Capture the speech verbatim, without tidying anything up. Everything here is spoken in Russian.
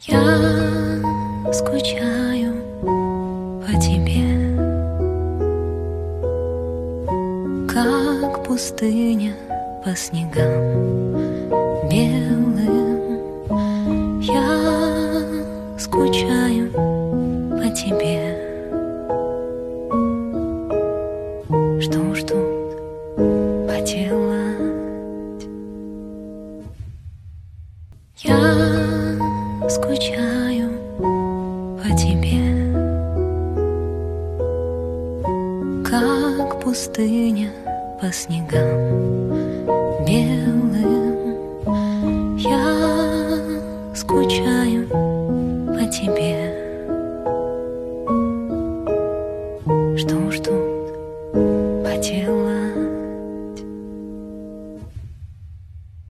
Я скучаю по тебе, как пустыня по снегам белым. Я скучаю по тебе. Что уж тут поделать? Я скучаю по тебе, как пустыня по снегам белым. Я скучаю